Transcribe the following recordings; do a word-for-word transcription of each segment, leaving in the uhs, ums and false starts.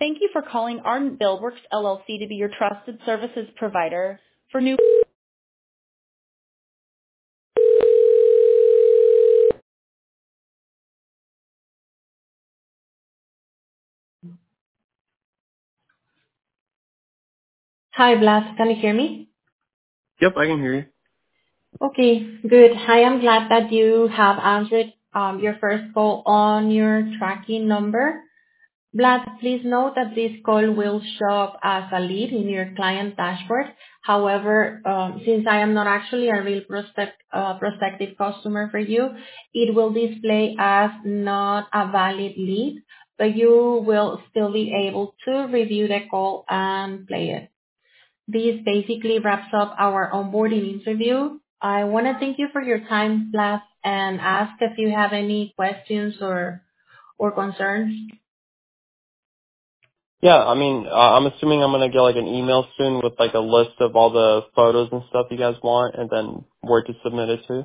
Thank you for calling Ardent BuildWorks L L C to be your trusted services provider. For new Hi, Blas. Can you hear me? Yep, I can hear you. Okay, good. Hi, I'm glad that you have answered um, your first call on your tracking number. Vlad, please note that this call will show up as a lead in your client dashboard. However, um, since I am not actually a real prospect, uh, prospective customer for you, it will display as not a valid lead, but you will still be able to review the call and play it. This basically wraps up our onboarding interview. I want to thank you for your time, Vlad, and ask if you have any questions or or concerns. Yeah, I mean, uh, I'm assuming I'm gonna get like an email soon with like a list of all the photos and stuff you guys want, and then where to submit it to.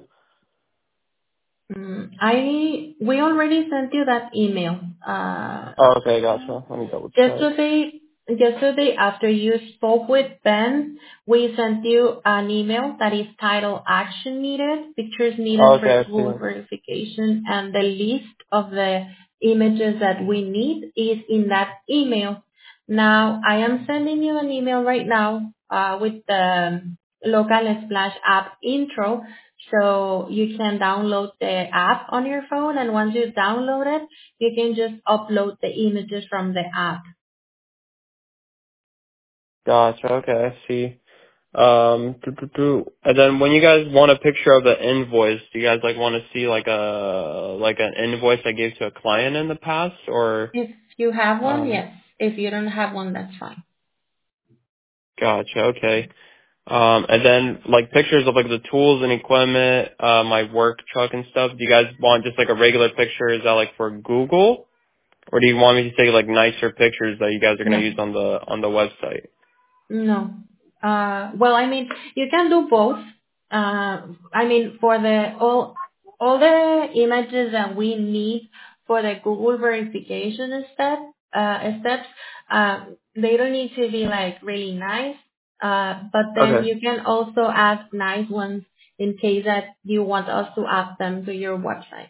Mm, I we already sent you that email. Uh, Oh, okay, gotcha. Let me double check. yesterday, yesterday after you spoke with Ben, we sent you an email that is titled "Action Needed: Pictures Needed Oh, for okay, I see Google it. Verification," and the list of the images that we need is in that email. Now, I am sending you an email right now uh, with the Local Splash app intro, so you can download the app on your phone, and once you download it, you can just upload the images from the app. Gotcha. Okay, I see. Um, doo, doo, doo. And then when you guys want a picture of the invoice, do you guys like want to see like a like an invoice I gave to a client in the past, or? If you have one, Um, yes. If you don't have one, that's fine. gotcha. Okay. Um, and then like pictures of like the tools and equipment, uh, my work truck and stuff. Do you guys want just like a regular picture? Is that like for Google, or do you want me to take like nicer pictures that you guys are gonna No. use on the on the website? No. Uh, well, I mean, you can do both. Uh, I mean, for the all all the images that we need for the Google verification step uh, steps, uh, they don't need to be like really nice. Uh, but then Okay. you can also add nice ones in case that you want us to add them to your website.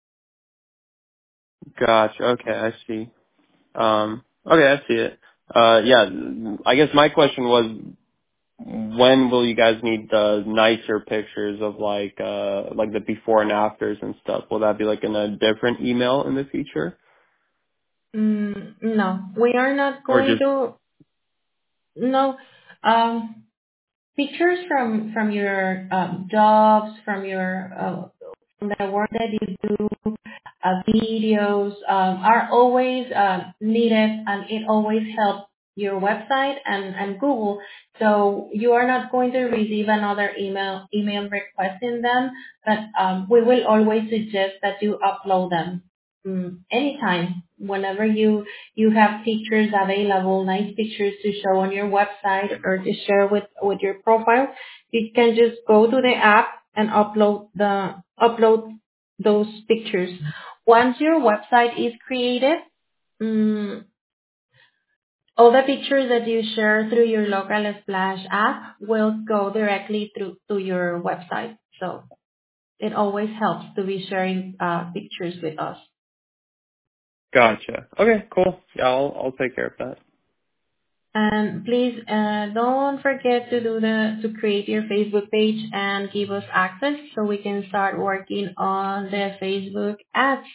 Gotcha. Okay, I see. Um, okay, I see it. Uh, yeah. I guess my question was, when will you guys need the nicer pictures of like uh like the before and afters and stuff? Will that be like in a different email in the future, Mm, no, we are not or going just to. No. Um, pictures from from your um, jobs, from your uh, from the work that you do, uh, videos um, are always uh, needed, and it always helps your website and, and Google. So you are not going to receive another email email requesting them, but um, we will always suggest that you upload them mm, anytime, whenever you you have pictures available, nice pictures to show on your website or to share with with your profile. You can just go to the app and upload the upload those pictures. Once your website is created, mm, all the pictures that you share through your local splash app will go directly through to your website. So it always helps to be sharing uh, pictures with us. gotcha? Okay, cool. Yeah, I'll I'll take care of that. And please uh, don't forget to do the to create your Facebook page and give us access so we can start working on the Facebook ads.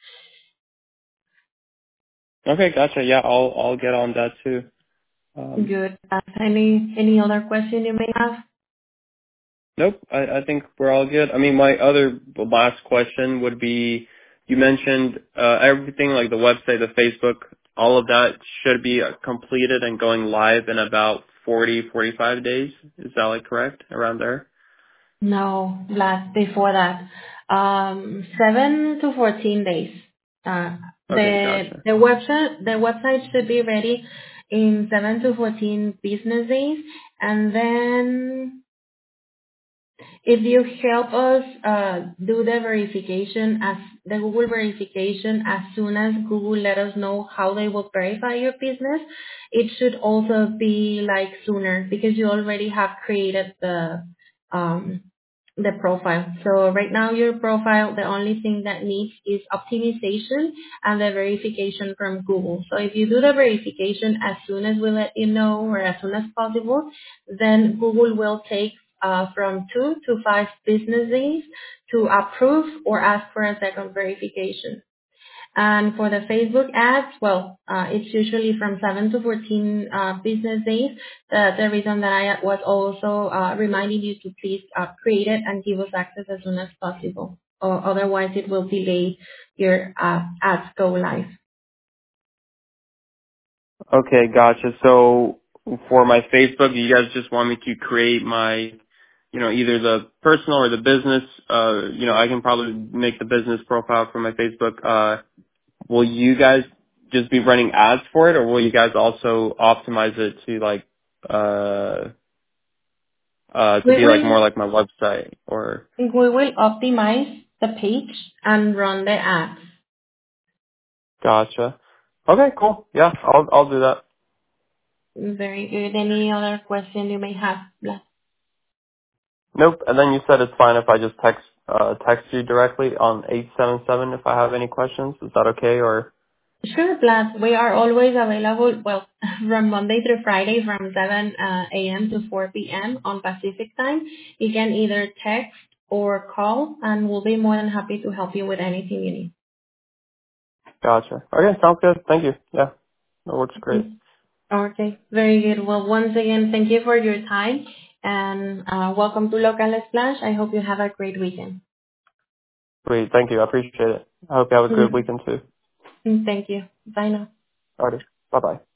Okay, gotcha. Yeah, I'll I'll get on that too. Um, Good. Uh, any any other question you may have? nope, I, I think we're all good. I mean, my other last question would be, you mentioned uh, everything like the website, the Facebook, all of that should be uh, completed and going live in about forty, forty-five days. Is that like correct around there? No, last before that, um, seven to fourteen days. Uh, Okay, the gotcha. the website the website should be ready in seven to fourteen business days, and then If you help us uh, do the verification as the Google verification as soon as Google let us know how they will verify your business, it should also be like sooner because you already have created the um, the profile. So right now your profile, the only thing that needs is optimization and the verification from Google. So if you do the verification as soon as we let you know or as soon as possible, then Google will take uh, from two to five business days to approve or ask for a second verification. And for the Facebook ads, well, uh, it's usually from seven to fourteen uh, business days. Uh, the reason that I was also uh, reminding you to please uh, create it and give us access as soon as possible. Or otherwise, it will delay your uh, ads go live. Okay, gotcha. So for my Facebook, you guys just want me to create my, you know, either the personal or the business. Uh, you know, I can probably make the business profile for my Facebook. Uh, will you guys just be running ads for it, or will you guys also optimize it to like, uh, uh, to We be like will more like my website? Or we will optimize the page and run the ads. gotcha. Okay, cool. Yeah, I'll I'll do that. Very good. Any other question you may have? Blas? Nope. And then you said it's fine if I just text uh text you directly on eight seven seven if I have any questions. Is that okay? Or Sure, Vlad. We are always available, well, from Monday through Friday from seven uh, a m to four p m on Pacific time. You can either text or call, and we'll be more than happy to help you with anything you need. gotcha. Okay, sounds good. Thank you. Yeah, that works great. Mm. Okay, very good. Well, once again, thank you for your time, and uh, welcome to Local Splash. I hope you have a great weekend. Great. Thank you. I appreciate it. I hope you have a good weekend too. Thank you. Bye now. Alrighty. Bye bye.